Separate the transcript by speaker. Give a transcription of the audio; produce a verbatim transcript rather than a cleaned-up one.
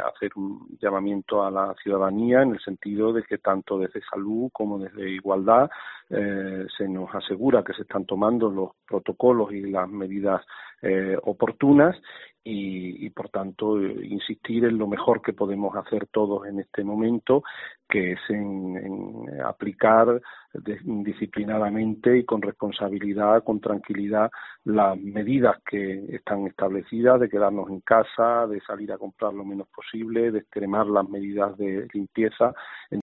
Speaker 1: hacer un llamamiento a la ciudadanía en el sentido de que tanto desde salud como desde igualdad eh, se nos asegura que se están tomando los protocolos y las medidas eh, oportunas y, y por tanto eh, insistir en lo mejor que podemos hacer todos en este momento, que es en, en aplicar de, disciplinadamente y con responsabilidad, con tranquilidad, las medidas que están establecidas de quedarnos en casa, de salir a comprar lo menos posible, de extremar las medidas de limpieza.